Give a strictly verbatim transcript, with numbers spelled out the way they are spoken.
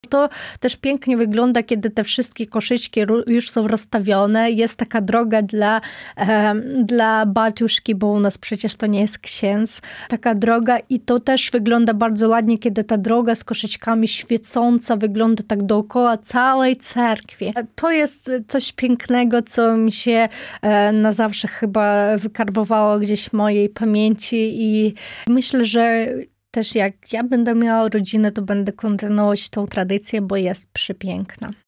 To też pięknie wygląda, kiedy te wszystkie koszyczki już są rozstawione. Jest taka droga dla, um, dla batiuszki, bo u nas przecież to nie jest księdz. Taka droga i to też wygląda bardzo ładnie, kiedy ta droga z koszyczkami świecąca wygląda tak dookoła całej cerkwi. To jest coś pięknego, co mi się e, na zawsze chyba wykarbowało gdzieś w mojej pamięci i myślę, że też jak ja będę miała rodzinę, to będę kontynuować tą tradycję, bo jest przepiękna.